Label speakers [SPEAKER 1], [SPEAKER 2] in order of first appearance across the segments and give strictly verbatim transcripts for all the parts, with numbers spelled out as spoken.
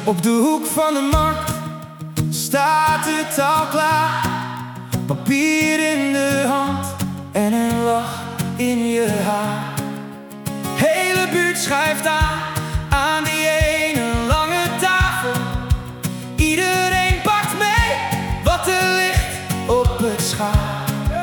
[SPEAKER 1] Op de hoek van de markt staat het al klaar. Papier in de hand en een lach in je haar. Hele buurt schuift aan, aan die ene lange tafel. Iedereen pakt mee wat er ligt op het schaal.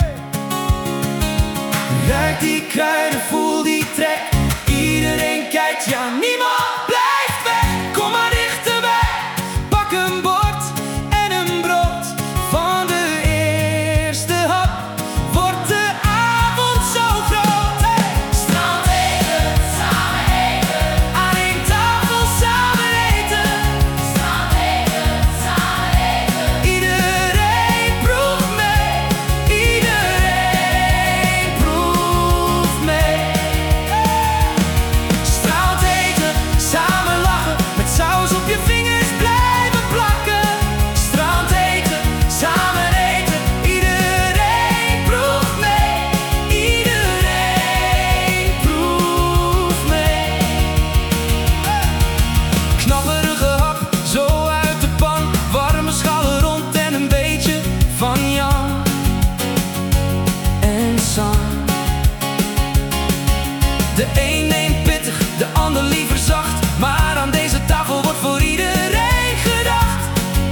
[SPEAKER 1] Ruik die kruiden, voel die trek. Iedereen kijkt, ja niemand blijft weg. Kom maar dichterbij, pak een bord en een brood. Van de eerste hap wordt de avond zo groot. Hey!
[SPEAKER 2] Strandeten, samen eten.
[SPEAKER 1] Aan één tafel samen eten.
[SPEAKER 2] Strandeten, samen eten.
[SPEAKER 1] Iedereen proeft mee, iedereen proeft mee. Strandeten, samen lachen, met saus op je vingers blijven plakken. Strandeten, samen eten, iedereen proeft mee, iedereen proeft mee. Knapperige hap, zo uit de pan, warme schallen rond en een beetje van Jan en San. De een neemt pittig, de ander liever zacht, maar aan deze tafel wordt voor iedereen gedacht.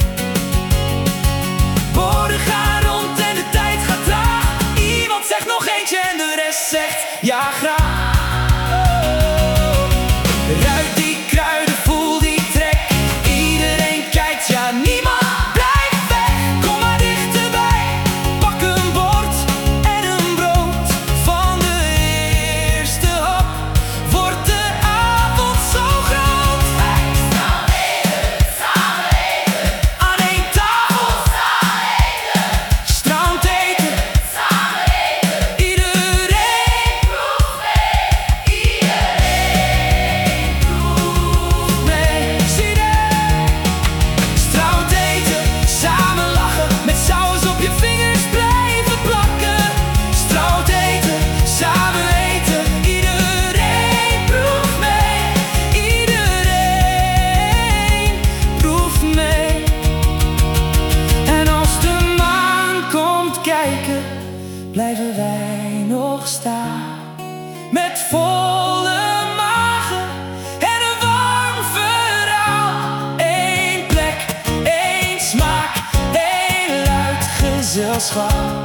[SPEAKER 1] Borden gaan rond en de tijd gaat traag. Iemand zegt nog eentje en de rest zegt ja graag. Ruik die kruiden, voel die trek. Iedereen kijkt, ja niemand blijft weg. Kom maar dichterbij, pak een bord en een brood. Van de eerste hap wordt de avond zo groot. Hey!
[SPEAKER 2] Strandeten, samen eten.
[SPEAKER 1] Aan één tafel
[SPEAKER 2] Samen eten,
[SPEAKER 1] strandeten.
[SPEAKER 2] samen eten.
[SPEAKER 1] Iedereen
[SPEAKER 2] Proef mee, iedereen proeft
[SPEAKER 1] mee. Zie je? Strandeten, samen lachen, met saus op je vingers blijven plakken. Strandeten, samen eten, iedereen proeft mee, iedereen proeft mee. En als de maan komt kijken, blijven wij nog staan. Met volle magen en een warm verhaal. Eén plek, één smaak, één luid gezelschap.